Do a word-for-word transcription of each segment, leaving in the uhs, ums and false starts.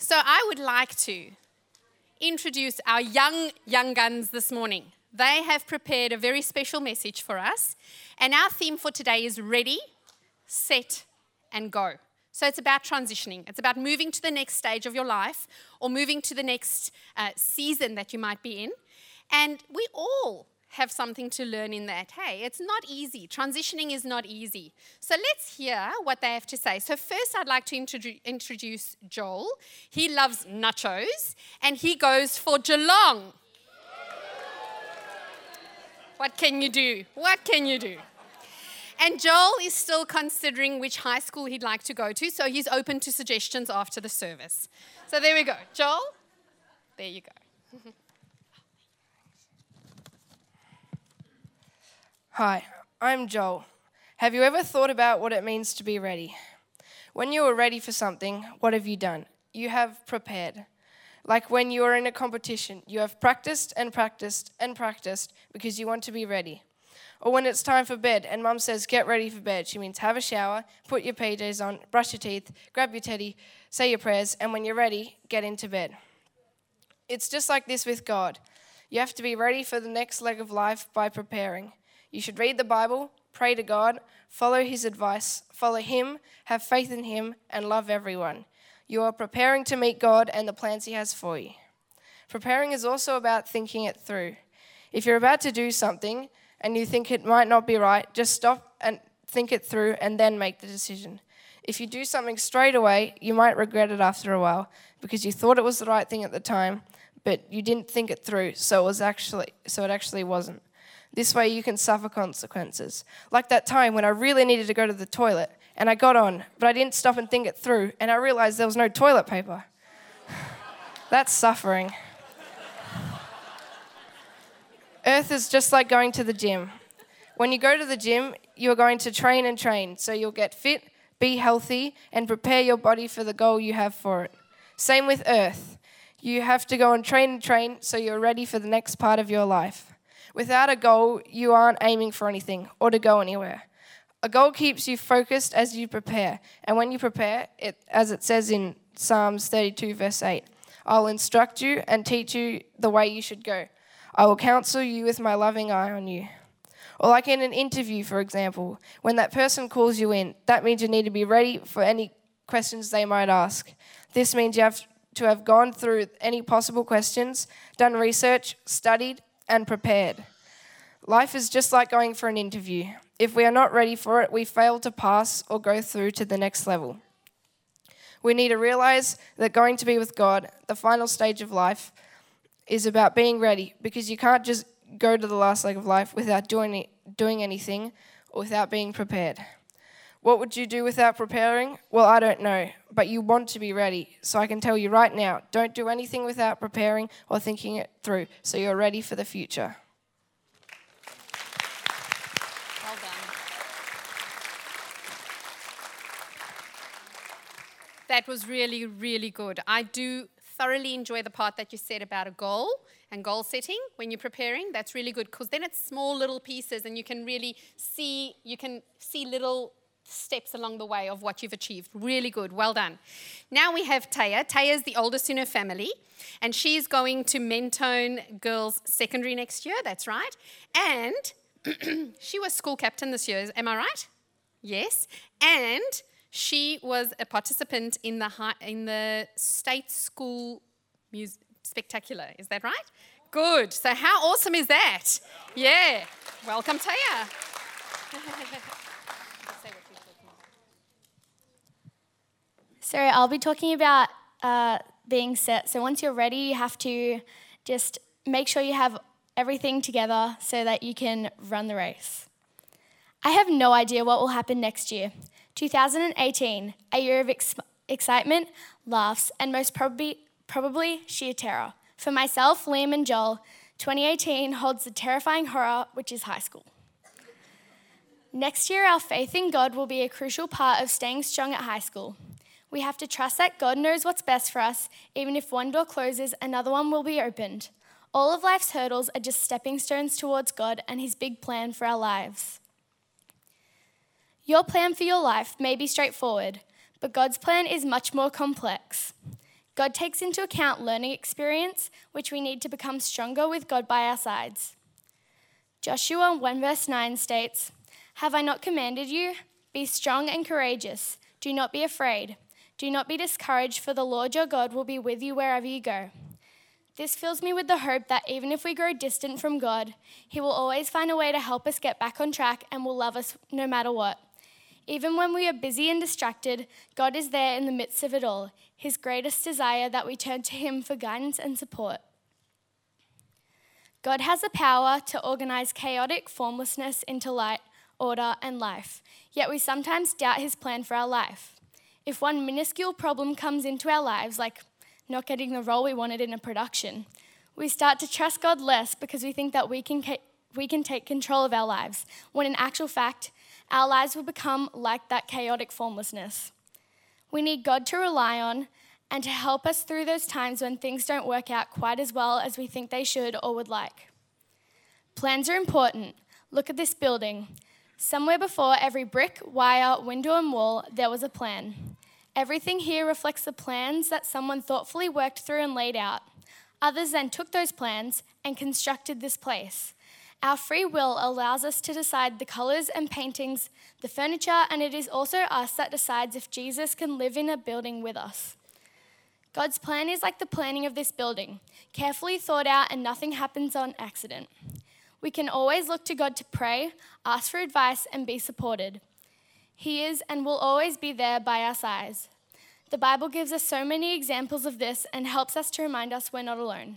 So I would like to introduce our young, young guns this morning. They have prepared a very special message for us. And our theme for today is ready, set, and go. So it's about transitioning. It's about moving to the next stage of your life or moving to the next uh, season that you might be in. And we all have something to learn in that. Hey, it's not easy. Transitioning is not easy. So let's hear what they have to say. So first I'd like to introdu- introduce Joel. He loves nachos and he goes for Geelong. What can you do? What can you do? And Joel is still considering which high school he'd like to go to, so he's open to suggestions after the service. So there we go. Joel, there you go. Hi, I'm Joel. Have you ever thought about what it means to be ready? When you are ready for something, what have you done? You have prepared. Like when you are in a competition, you have practiced and practiced and practiced because you want to be ready. Or when it's time for bed and mum says, get ready for bed, she means have a shower, put your P Js on, brush your teeth, grab your teddy, say your prayers, and when you're ready, get into bed. It's just like this with God. You have to be ready for the next leg of life by preparing. You should read the Bible, pray to God, follow his advice, follow him, have faith in him, and love everyone. You are preparing to meet God and the plans he has for you. Preparing is also about thinking it through. If you're about to do something and you think it might not be right, just stop and think it through and then make the decision. If you do something straight away, you might regret it after a while because you thought it was the right thing at the time, but you didn't think it through, so it was actually so it actually wasn't. This way you can suffer consequences. Like that time when I really needed to go to the toilet and I got on, but I didn't stop and think it through and I realized there was no toilet paper. That's suffering. Earth is just like going to the gym. When you go to the gym, you're going to train and train, so you'll get fit, be healthy, and prepare your body for the goal you have for it. Same with Earth. You have to go and train and train so you're ready for the next part of your life. Without a goal, you aren't aiming for anything or to go anywhere. A goal keeps you focused as you prepare, and when you prepare, it, as it says in Psalms thirty-two, verse eight, I'll instruct you and teach you the way you should go. I will counsel you with my loving eye on you. Or like in an interview, for example, when that person calls you in, that means you need to be ready for any questions they might ask. This means you have to have gone through any possible questions, done research, studied, and prepared. Life is just like going for an interview. If we are not ready for it, we fail to pass or go through to the next level. We need to realize that going to be with God, the final stage of life, is about being ready, because you can't just go to the last leg of life without doing doing anything or without being prepared. What would you do without preparing? Well, I don't know, but you want to be ready. So I can tell you right now, don't do anything without preparing or thinking it through, so you're ready for the future. Well done. That was really, really good. I do thoroughly enjoy the part that you said about a goal and goal setting when you're preparing. That's really good because then it's small little pieces and you can really see, you can see little steps along the way of what you've achieved. Really good. Well done. Now we have Taya. Taya is the oldest in her family and she's going to Mentone Girls Secondary next year. That's right. And she was school captain this year. Am I right? Yes. And she was a participant in the high, in the state school music spectacular. Is that right? Good. So how awesome is that? Yeah. Welcome, Taya. So I'll be talking about uh, being set. So once you're ready, you have to just make sure you have everything together so that you can run the race. I have no idea what will happen next year. two thousand eighteen, a year of ex- excitement, laughs, and most probably, probably sheer terror. For myself, Liam, and Joel, twenty eighteen holds the terrifying horror, which is high school. Next year, our faith in God will be a crucial part of staying strong at high school. We have to trust that God knows what's best for us. Even if one door closes, another one will be opened. All of life's hurdles are just stepping stones towards God and his big plan for our lives. Your plan for your life may be straightforward, but God's plan is much more complex. God takes into account learning experience, which we need to become stronger with God by our sides. Joshua one verse nine states, "Have I not commanded you? Be strong and courageous. Do not be afraid. Do not be discouraged, for the Lord your God will be with you wherever you go." This fills me with the hope that even if we grow distant from God, He will always find a way to help us get back on track and will love us no matter what. Even when we are busy and distracted, God is there in the midst of it all, His greatest desire that we turn to Him for guidance and support. God has the power to organize chaotic formlessness into light, order, and life, yet we sometimes doubt His plan for our life. If one minuscule problem comes into our lives, like not getting the role we wanted in a production, we start to trust God less because we think that we can ca- we can take control of our lives, when in actual fact, our lives will become like that chaotic formlessness. We need God to rely on and to help us through those times when things don't work out quite as well as we think they should or would like. Plans are important. Look at this building. Somewhere before every brick, wire, window, and wall, there was a plan. Everything here reflects the plans that someone thoughtfully worked through and laid out. Others then took those plans and constructed this place. Our free will allows us to decide the colors and paintings, the furniture, and it is also us that decides if Jesus can live in a building with us. God's plan is like the planning of this building, carefully thought out, and nothing happens on accident. We can always look to God to pray, ask for advice, and be supported. He is and will always be there by our sides. The Bible gives us so many examples of this and helps us to remind us we're not alone.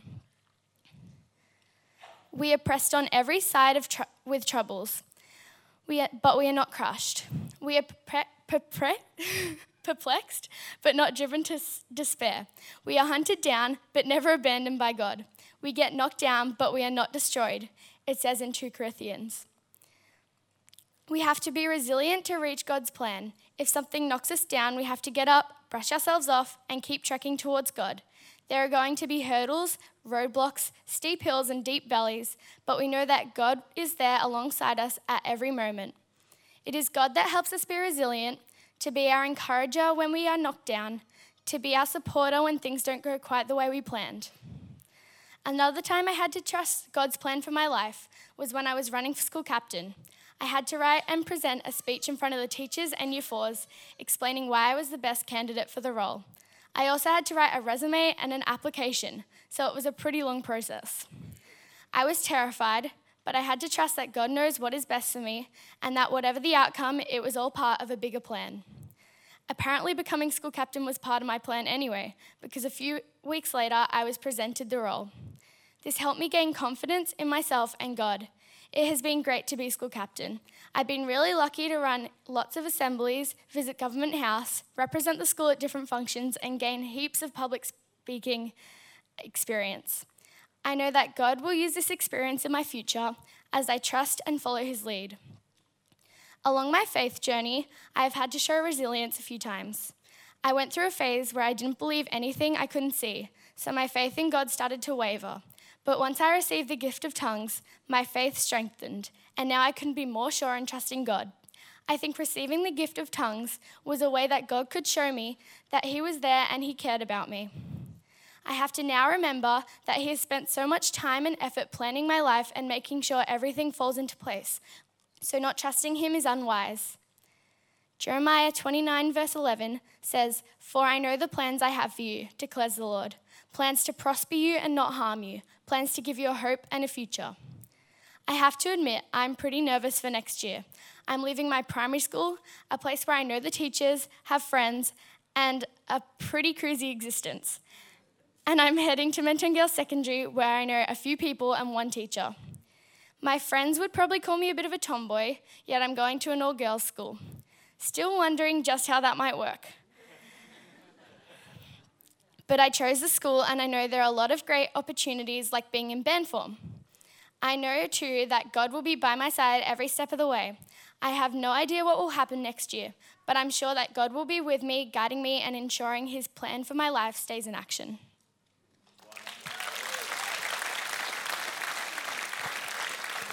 We are pressed on every side of tr- with troubles, we are, but we are not crushed. We are pre- pre- perplexed, but not driven to s- despair. We are hunted down, but never abandoned by God. We get knocked down, but we are not destroyed, it says in Second Corinthians. We have to be resilient to reach God's plan. If something knocks us down, we have to get up, brush ourselves off, and keep trekking towards God. There are going to be hurdles, roadblocks, steep hills, and deep valleys, but we know that God is there alongside us at every moment. It is God that helps us be resilient, to be our encourager when we are knocked down, to be our supporter when things don't go quite the way we planned. Another time I had to trust God's plan for my life was when I was running for school captain. I had to write and present a speech in front of the teachers and year fours, explaining why I was the best candidate for the role. I also had to write a resume and an application, so it was a pretty long process. I was terrified, but I had to trust that God knows what is best for me and that whatever the outcome, it was all part of a bigger plan. Apparently, becoming school captain was part of my plan anyway, because a few weeks later, I was presented the role. This helped me gain confidence in myself and God. It has been great to be school captain. I've been really lucky to run lots of assemblies, visit Government House, represent the school at different functions, and gain heaps of public speaking experience. I know that God will use this experience in my future as I trust and follow His lead. Along my faith journey, I have had to show resilience a few times. I went through a phase where I didn't believe anything I couldn't see, so my faith in God started to waver. But once I received the gift of tongues, my faith strengthened, and now I can be more sure in trusting God. I think receiving the gift of tongues was a way that God could show me that He was there and He cared about me. I have to now remember that He has spent so much time and effort planning my life and making sure everything falls into place, so not trusting Him is unwise. Jeremiah twenty-nine verse eleven says, "For I know the plans I have for you, declares the Lord, plans to prosper you and not harm you, plans to give you a hope and a future." I have to admit, I'm pretty nervous for next year. I'm leaving my primary school, a place where I know the teachers, have friends, and a pretty cruisy existence. And I'm heading to Mentone Girls Secondary, where I know a few people and one teacher. My friends would probably call me a bit of a tomboy, yet I'm going to an all-girls school. Still wondering just how that might work. But I chose the school, and I know there are a lot of great opportunities like being in band form. I know too that God will be by my side every step of the way. I have no idea what will happen next year, but I'm sure that God will be with me, guiding me and ensuring His plan for my life stays in action.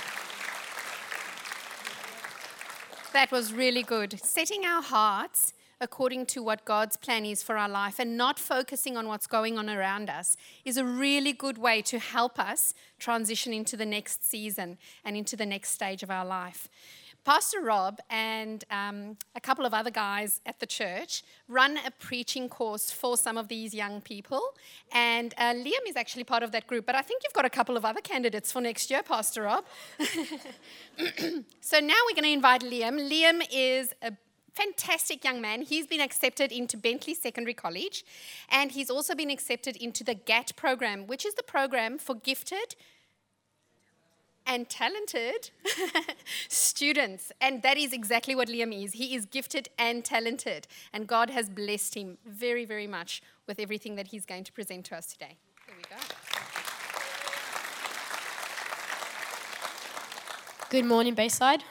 That was really good. Setting our hearts according to what God's plan is for our life and not focusing on what's going on around us is a really good way to help us transition into the next season and into the next stage of our life. Pastor Rob and um, a couple of other guys at the church run a preaching course for some of these young people. And uh, Liam is actually part of that group. But I think you've got a couple of other candidates for next year, Pastor Rob. So now we're going to invite Liam. Liam is a fantastic young man. He's been accepted into Bentley Secondary College. And he's also been accepted into the G A T program, which is the program for gifted and talented students. And that is exactly what Liam is. He is gifted and talented. And God has blessed him very, very much with everything that he's going to present to us today. Here we go. Good morning, Bayside.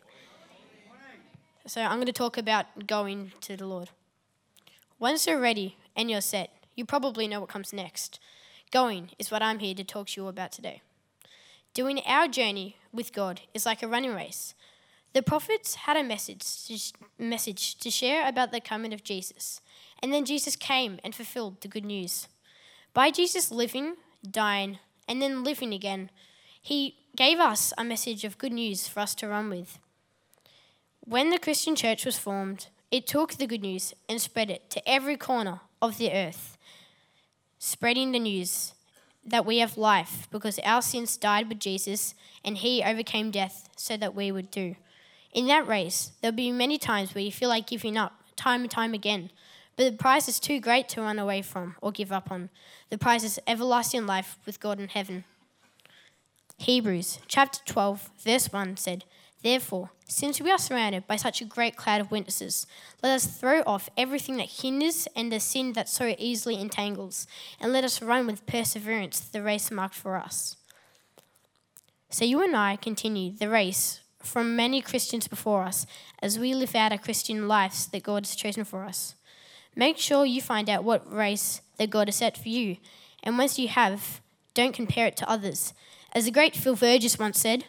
So I'm going to talk about going to the Lord. Once you're ready and you're set, you probably know what comes next. Going is what I'm here to talk to you about today. Doing our journey with God is like a running race. The prophets had a message to, sh- message to share about the coming of Jesus, and then Jesus came and fulfilled the good news. By Jesus living, dying, and then living again, he gave us a message of good news for us to run with. When the Christian church was formed, it took the good news and spread it to every corner of the earth, spreading the news that we have life because our sins died with Jesus and he overcame death so that we would too. In that race, there'll be many times where you feel like giving up time and time again, but the prize is too great to run away from or give up on. The prize is everlasting life with God in heaven. Hebrews chapter twelve verse one said, "Therefore, since we are surrounded by such a great cloud of witnesses, let us throw off everything that hinders and the sin that so easily entangles, and let us run with perseverance the race marked for us." So you and I continue the race from many Christians before us as we live out our Christian lives that God has chosen for us. Make sure you find out what race that God has set for you, and once you have, don't compare it to others. As the great Phil Burgess once said,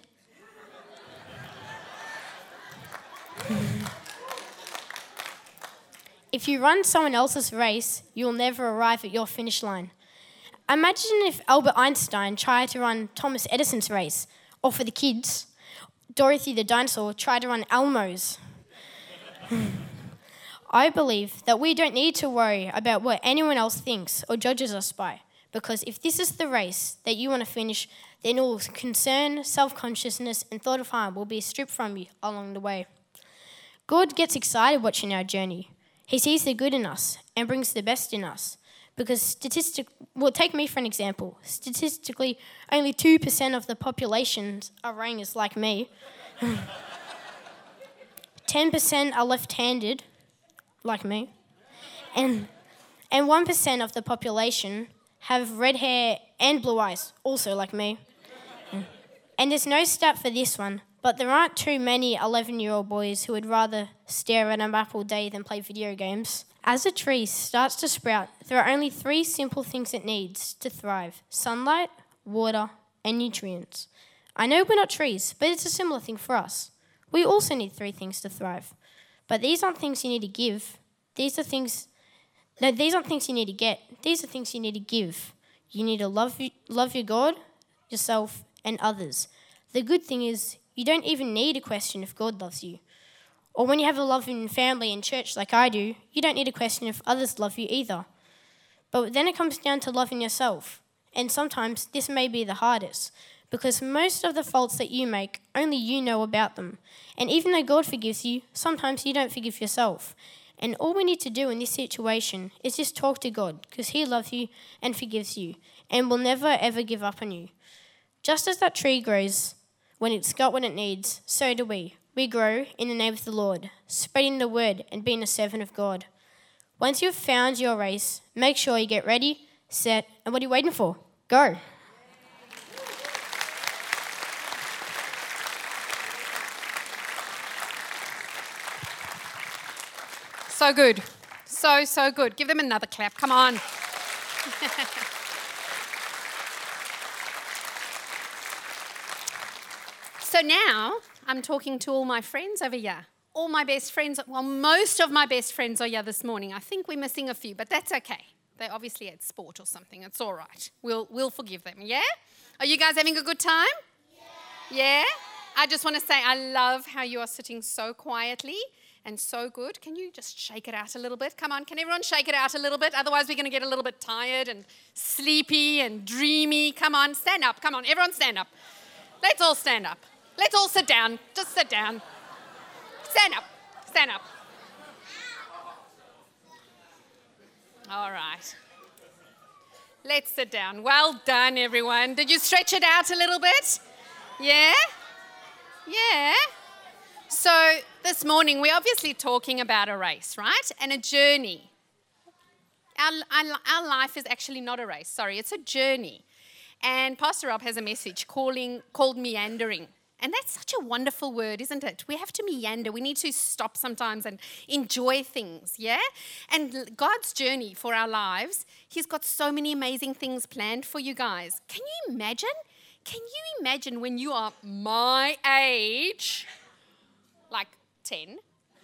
if you run someone else's race, you'll never arrive at your finish line. Imagine if Albert Einstein tried to run Thomas Edison's race, or for the kids, Dorothy the dinosaur tried to run Elmo's. I believe that we don't need to worry about what anyone else thinks or judges us by, because if this is the race that you want to finish, then all concern, self-consciousness, and thought of harm will be stripped from you along the way. God gets excited watching our journey. He sees the good in us and brings the best in us. Because statistic, well, take me for an example. Statistically, only two percent of the population are ringers like me. ten percent are left-handed, like me. And, and one percent of the population have red hair and blue eyes, also like me. And there's no stat for this one, but there aren't too many eleven-year-old boys who would rather stare at a map all day than play video games. As a tree starts to sprout, there are only three simple things it needs to thrive: sunlight, water, and nutrients. I know we're not trees, but it's a similar thing for us. We also need three things to thrive. But these aren't things you need to give. These are things... No, these aren't things you need to get. These are things you need to give. You need to love, love your God, yourself, and others. The good thing is, you don't even need a question if God loves you. Or when you have a loving family in church like I do, you don't need a question if others love you either. But then it comes down to loving yourself. And sometimes this may be the hardest, because most of the faults that you make, only you know about them. And even though God forgives you, sometimes you don't forgive yourself. And all we need to do in this situation is just talk to God, because he loves you and forgives you, and will never ever give up on you. Just as that tree grows when it's got what it needs, so do we. We grow in the name of the Lord, spreading the word and being a servant of God. Once you've found your race, make sure you get ready, set, and what are you waiting for? Go. So good. So, so good. Give them another clap. Come on. So now I'm talking to all my friends over here. all my best friends, well, most of my best friends are here this morning. I think we're missing a few, but that's okay. They obviously had sport or something. It's all right. We'll we'll forgive them, yeah? Are you guys having a good time? Yeah? Yeah? I just want to say I love how you are sitting so quietly and so good. Can you just shake it out a little bit? Come on, can everyone shake it out a little bit? Otherwise we're going to get a little bit tired and sleepy and dreamy. Come on, stand up. Come on, everyone stand up. Let's all stand up. Let's all sit down. Just sit down. Stand up. Stand up. All right. Let's sit down. Well done, everyone. Did you stretch it out a little bit? Yeah? Yeah. So this morning, we're obviously talking about a race, right? And a journey. Our, our, our life is actually not a race. Sorry, it's a journey. And Pastor Rob has a message calling, called meandering. And that's such a wonderful word, isn't it? We have to meander. We need to stop sometimes and enjoy things, yeah? And God's journey for our lives, He's got so many amazing things planned for you guys. Can you imagine? Can you imagine when you are my age, like ten,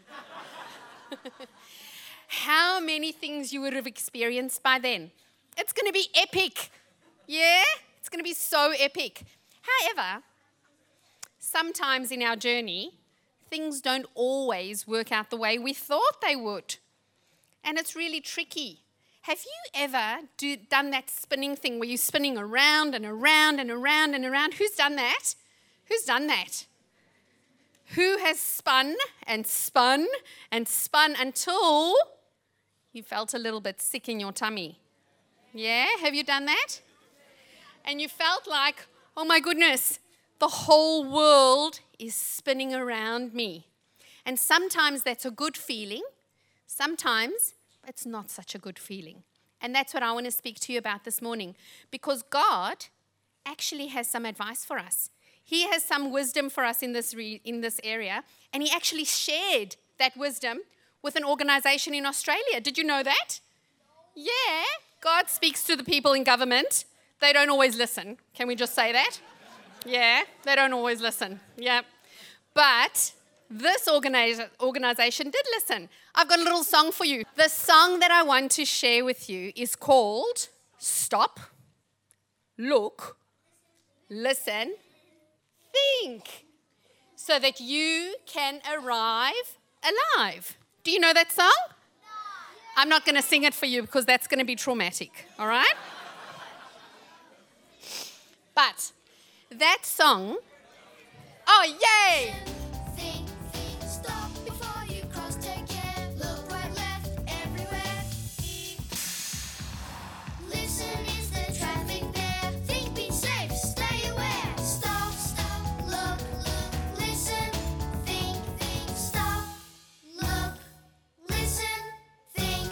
how many things you would have experienced by then? It's going to be epic, yeah? It's going to be so epic. However, sometimes in our journey, things don't always work out the way we thought they would. And it's really tricky. Have you ever do, done that spinning thing where you're spinning around and around and around and around? Who's done that? Who's done that? Who has spun and spun and spun until you felt a little bit sick in your tummy? Yeah? Have you done that? And you felt like, oh my goodness, the whole world is spinning around me. And sometimes that's a good feeling. Sometimes it's not such a good feeling. And that's what I want to speak to you about this morning. Because God actually has some advice for us. He has some wisdom for us in this, re- in this area. And He actually shared that wisdom with an organization in Australia. Did you know that? Yeah. God speaks to the people in government. They don't always listen. Can we just say that? Yeah, they don't always listen. Yeah. But this organiza- organization did listen. I've got a little song for you. The song that I want to share with you is called Stop, Look, Listen, Think, so that you can arrive alive. Do you know that song? No. I'm not going to sing it for you because that's going to be traumatic, all right? But that song, oh, yay! Think, think, stop before you cross, take care, look right, left, everywhere. Listen, is there traffic there? Think, be safe, stay aware. Stop, stop, look, look, listen. Think, think, stop, look, listen, think.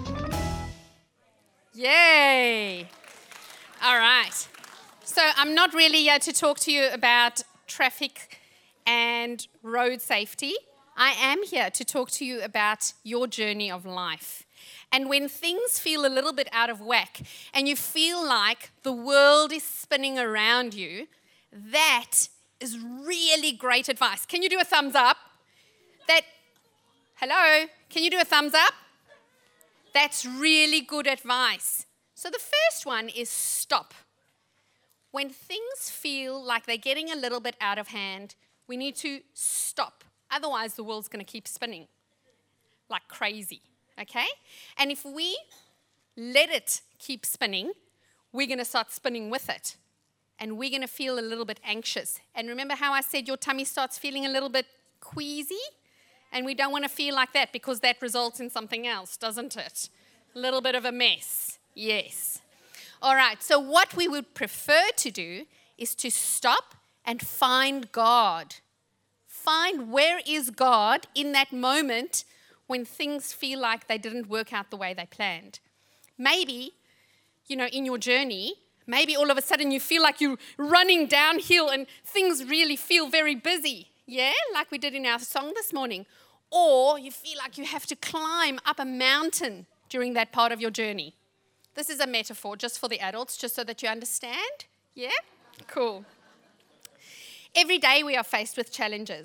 Yay! All right. So I'm not really here to talk to you about traffic and road safety. I am here to talk to you about your journey of life. And when things feel a little bit out of whack and you feel like the world is spinning around you, that is really great advice. Can you do a thumbs up? That, hello, can you do a thumbs up? That's really good advice. So the first one is stop. When things feel like they're getting a little bit out of hand, we need to stop. Otherwise, the world's going to keep spinning like crazy, okay? And if we let it keep spinning, we're going to start spinning with it. And we're going to feel a little bit anxious. And remember how I said your tummy starts feeling a little bit queasy? And we don't want to feel like that because that results in something else, doesn't it? A little bit of a mess, yes. All right, so what we would prefer to do is to stop and find God. Find where is God in that moment when things feel like they didn't work out the way they planned. Maybe, you know, in your journey, maybe all of a sudden you feel like you're running downhill and things really feel very busy, yeah, like we did in our song this morning. Or you feel like you have to climb up a mountain during that part of your journey. This is a metaphor just for the adults, just so that you understand. Yeah? Cool. Every day we are faced with challenges.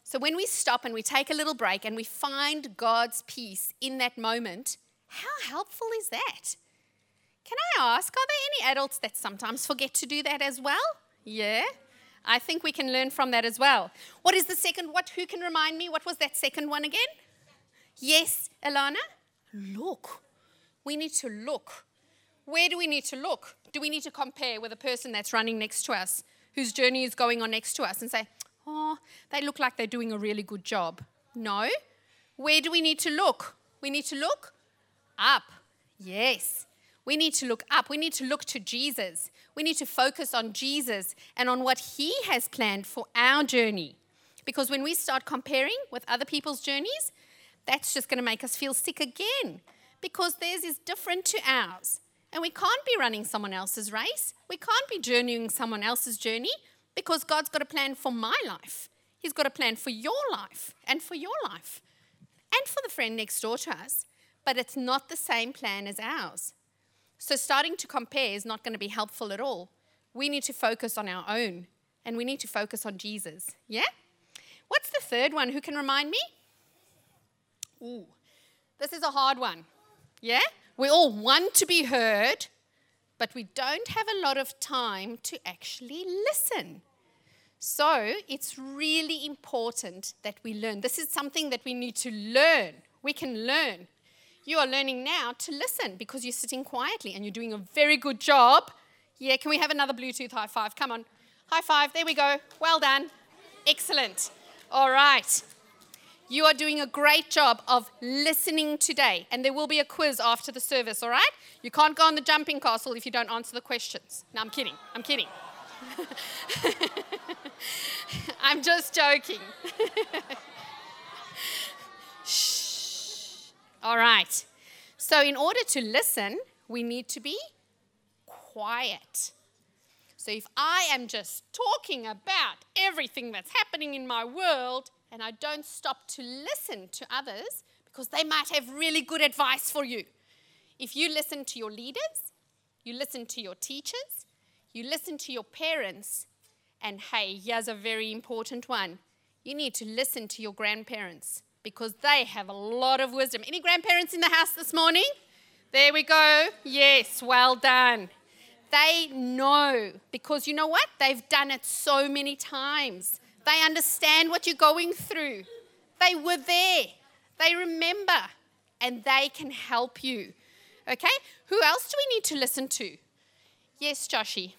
So when we stop and we take a little break and we find God's peace in that moment, how helpful is that? Can I ask, are there any adults that sometimes forget to do that as well? Yeah, I think we can learn from that as well. What is the second, what, who can remind me, what was that second one again? Yes, Alana? Look. We need to look. Where do we need to look? Do we need to compare with a person that's running next to us, whose journey is going on next to us, and say, oh, they look like they're doing a really good job? No. Where do we need to look? We need to look up. Yes. We need to look up. We need to look to Jesus. We need to focus on Jesus and on what he has planned for our journey. Because when we start comparing with other people's journeys, that's just going to make us feel sick again, because theirs is different to ours. And we can't be running someone else's race. We can't be journeying someone else's journey, because God's got a plan for my life. He's got a plan for your life and for your life and for the friend next door to us. But it's not the same plan as ours. So starting to compare is not going to be helpful at all. We need to focus on our own, and we need to focus on Jesus. Yeah? What's the third one? Who can remind me? Ooh, this is a hard one. Yeah? We all want to be heard, but we don't have a lot of time to actually listen. So it's really important that we learn. This is something that we need to learn. We can learn. You are learning now to listen because you're sitting quietly and you're doing a very good job. Yeah, can we have another Bluetooth high five? Come on. High five. There we go. Well done. Excellent. All right. You are doing a great job of listening today, and there will be a quiz after the service, all right? You can't go on the jumping castle if you don't answer the questions. No, I'm kidding. I'm kidding. I'm just joking. Shh. All right. So in order to listen, we need to be quiet. So if I am just talking about everything that's happening in my world, and I don't stop to listen to others, because they might have really good advice for you. If you listen to your leaders, you listen to your teachers, you listen to your parents, and hey, here's a very important one. You need to listen to your grandparents, because they have a lot of wisdom. Any grandparents in the house this morning? There we go. Yes, well done. They know, because you know what? They've done it so many times. They understand what you're going through. They were there. They remember. And they can help you. Okay? Who else do we need to listen to? Yes, Joshie.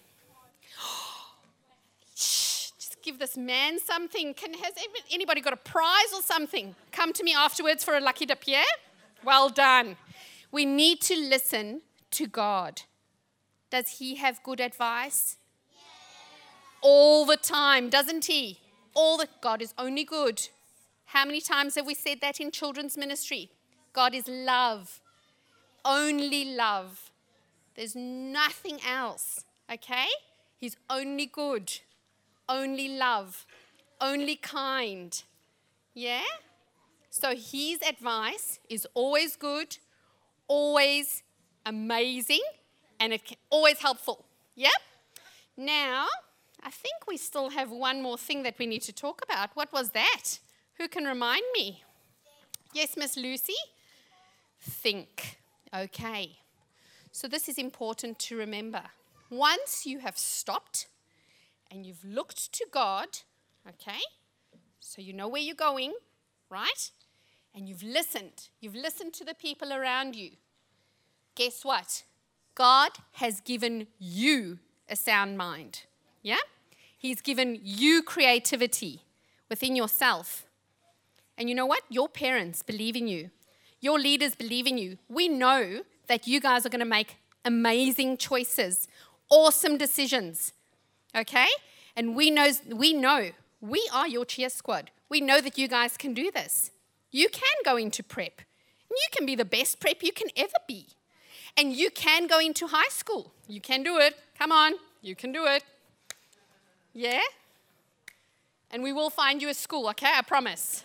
Shh, just give this man something. Can, has anybody got a prize or something? Come to me afterwards for a lucky dip, yeah? Well done. We need to listen to God. Does he have good advice? All the time, doesn't he? All the God is only good. How many times have we said that in children's ministry? God is love. Only love. There's nothing else, okay? He's only good. Only love. Only kind. Yeah? So his advice is always good, always amazing, and it's always helpful. Yep? Now, I think we still have one more thing that we need to talk about. What was that? Who can remind me? Yes, Miss Lucy? Think. Okay. So this is important to remember. Once you have stopped and you've looked to God, okay, so you know where you're going, right? And you've listened. You've listened to the people around you. Guess what? God has given you a sound mind. Yeah? He's given you creativity within yourself. And you know what? Your parents believe in you. Your leaders believe in you. We know that you guys are going to make amazing choices, awesome decisions. Okay? And we know, we know, we are your cheer squad. We know that you guys can do this. You can go into prep. And you can be the best prep you can ever be. And you can go into high school. You can do it. Come on. You can do it. Yeah? And we will find you a school, okay? I promise.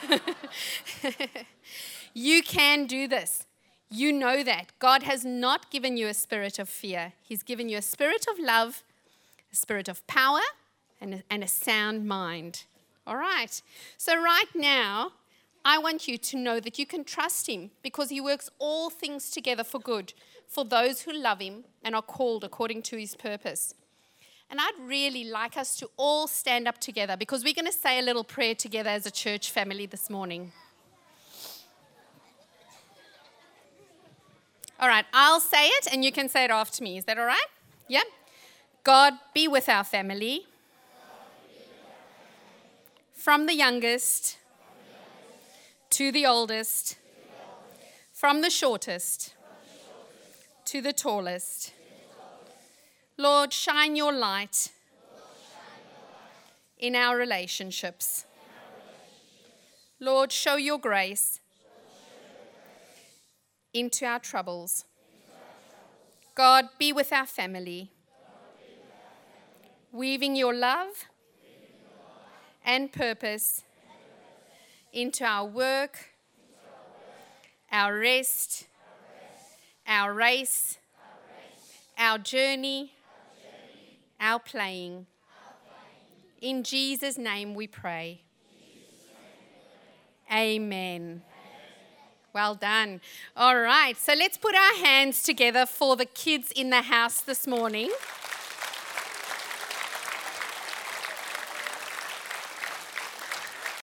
You can do this. You know that. God has not given you a spirit of fear. He's given you a spirit of love, a spirit of power, and a, and a sound mind. All right. So right now, I want you to know that you can trust him because he works all things together for good for those who love him and are called according to his purpose. And I'd really like us to all stand up together because we're going to say a little prayer together as a church family this morning. All right, I'll say it and you can say it after me. Is that all right? Yeah? God, be with our family. From the youngest to the oldest, from the shortest to the tallest. Lord, shine your light in our relationships. Lord, show your grace into our troubles. God, be with our family, weaving your love and purpose into our work, our rest, our race, our journey, our playing. In Jesus' name we pray. Amen. Well done. All right, so let's put our hands together for the kids in the house this morning.